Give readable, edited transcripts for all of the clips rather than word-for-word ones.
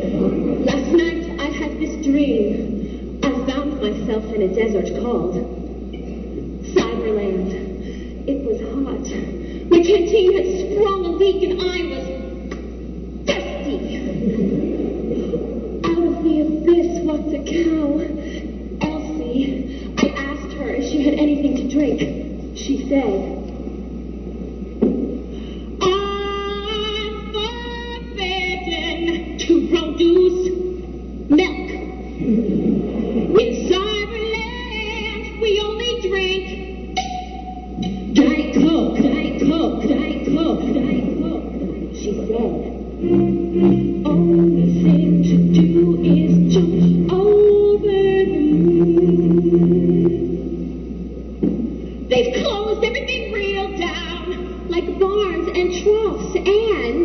Last night I had this dream. I found myself in a desert called Cyberland. It was hot. My canteen had sprung a leak and I was thirsty. Out of the abyss walked a cow, Elsie. I asked her if she had anything to drink. She said, to produce milk. In Cyberland, we only drink Diet Coke, Diet Coke, Diet Coke, Diet Coke. She said, only thing to do is jump over the moon. They've closed everything real down, like barns and troughs and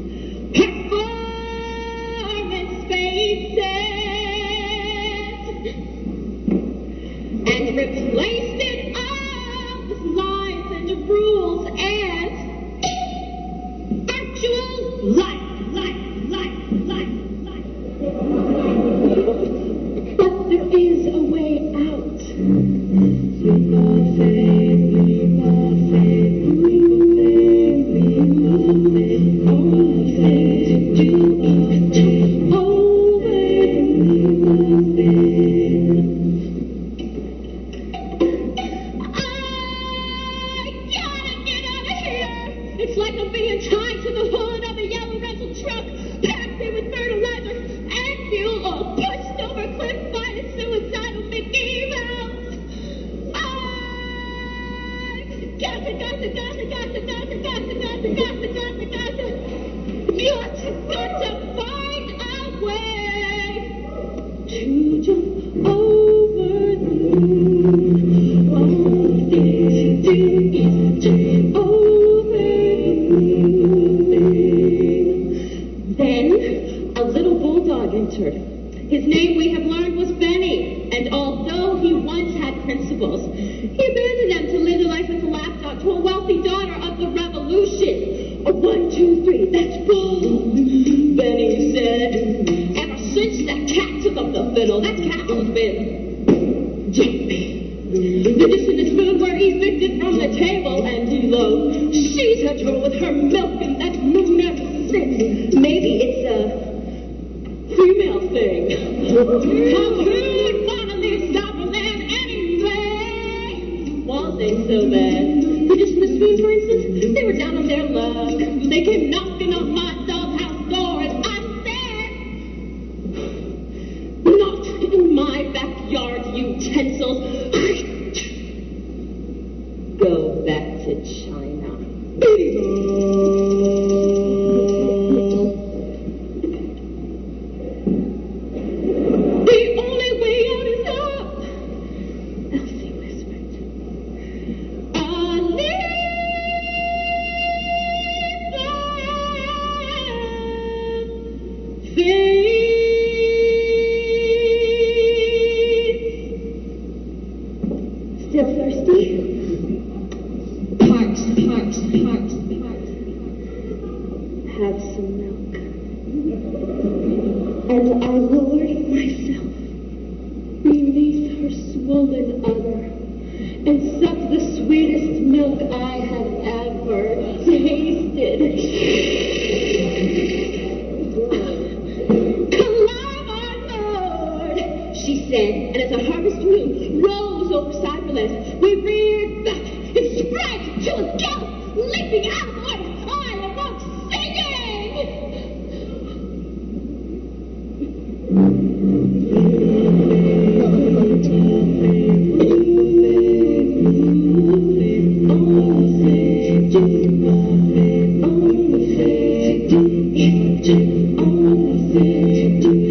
and replaced it all with lies and rules and actual life. But there is a way out. It's like I'm being tied to the hood of a yellow rental truck, packed in with fertilizer and fuel, or pushed over a cliff by a suicidal Mickey Mouse. I've got to find a way to jump over the moon. All things to do is jump over. Then a little bulldog entered. His name, we have learned, was Benny, and although he once had principles, he abandoned them to live the life as a lapdog to a wealthy daughter of the revolution. 1, 2, 3, that's bull, Benny said. Ever since that cat took up the fiddle, that cat has been jumping. The dish in the spoon were evicted from the table, and lo, she's had trouble with her milk and that moon ever since. Maybe it's a female thing. How could wanna leave Cyberland anyway? Was they so bad? The dish in the spoon, for instance, they were down on their luck. They came knocking on my doghouse door, and I said, not in my backyard, utensils. Go back to China. The only way out is up, Elsie whispered. Still thirsty? Parks. Have some milk. And I lowered myself beneath her swollen udder and sucked the sweetest milk I had ever tasted. Climb on, Lord, she said, and as a harvest moon rose over Cyberland, we reared back and sprang to a gallop, leaping out of water, I awoke singing! Only